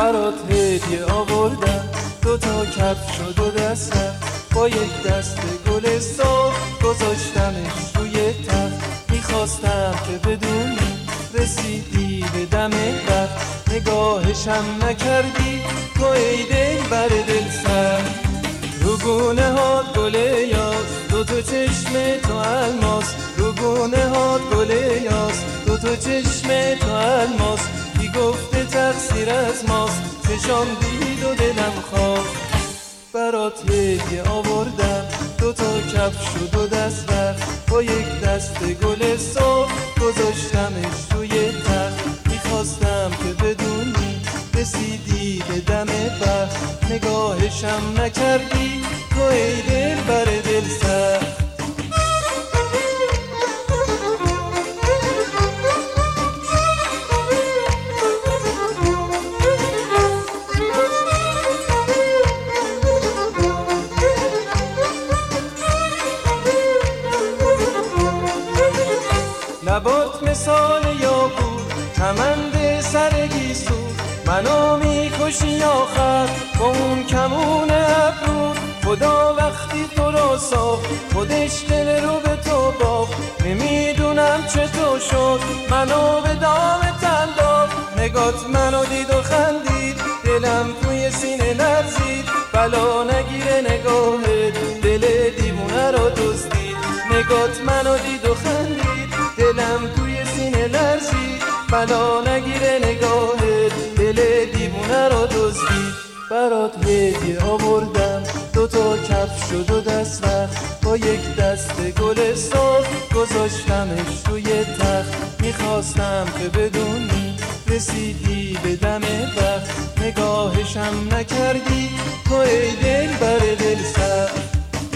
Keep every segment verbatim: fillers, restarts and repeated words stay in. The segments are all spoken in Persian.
برات هدیه آوردم، دو تا کفش و دو دستم، با یک دست گل سرخ گذاشتمش روی تخت. میخواستم که بدونی رسیدی به دم وقت، نگاهشم نکردی تو ای دل بر دل سر. رو گونه هات گل یاس، دو تا چشم تو الماس، رو گونه هات گل یاس، دو تا چشم تو الماس. بی گفته تقصیر از ماست، چشام دید و دلم خواست. برات هدیه آوردم، دو تا کفش و دو دست وقت، با یک دست گل سرخ گذاشتمش روی تخت. میخواستم که بدونی رسیدی به دم وقت، نگاهشم نکردی تو ای دل بر دل سخت. لبات مثال یاقوت، کمند سر گیسو، منو میکشی آخر با اون کمون ابرو. خدا وقتی تو رو ساخت خودش دل رو به تو باخت، نمیدونم چطور شد منو به دام تن داد. نگات منو دید و خندید، دلم توی سینه لرزید، بلا نگیره نگاهت دل دیوونه رو دزدید. نگات منو دید و خندید، دلم توی سینه لرزید، بلا نگیره نگاهت دل دیوونه رو دزدید. برات هدیه آوردم، دو تا کفش و دو دست وقت، با یک دست گل سرخ گذاشتمش روی تخت. میخواستم که بدونی رسیدی به دم وقت، نگاهشم نکردی تو ای دل بر دل سخت.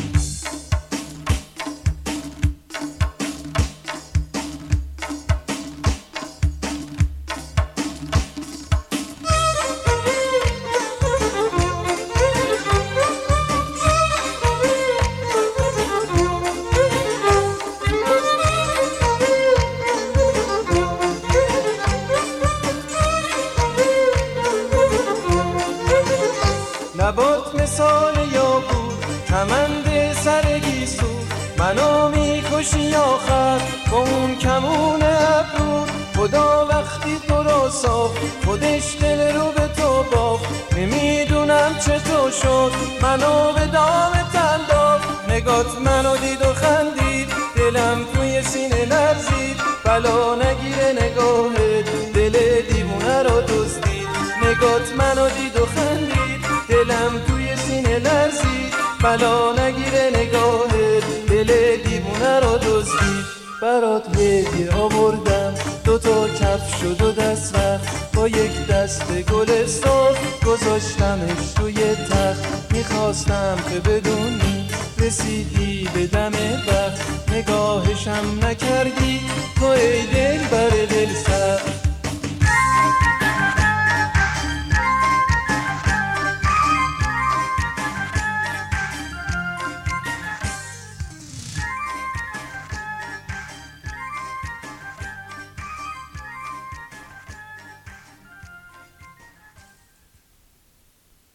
لبات مثال یاقوت، کمند سر گیسو، منو میکشی آخر با اون کمون ابرو. خدا وقتی تو رو ساخت خودش دل رو به تو باخت، نمیدونم چطور شد منو به دام تن داد. نگات منو دید و خندید، دلم توی سینه لرزید، بلا نگیره نگاهت دل دیوونه رو دزدید. نگات منو دید و خندید، دلم توی سینه لرزید، بلا نگیره نگاهت دل دیوونه رو دزدید. برات هدیه آوردم، دو تا کفش و دو دست وقت، با یک دست گل سرخ گذاشتمش روی تخت. میخواستم که بدونی رسیدی به دم وقت، نگاهشم نکردی تو ای دل بر دل سخت.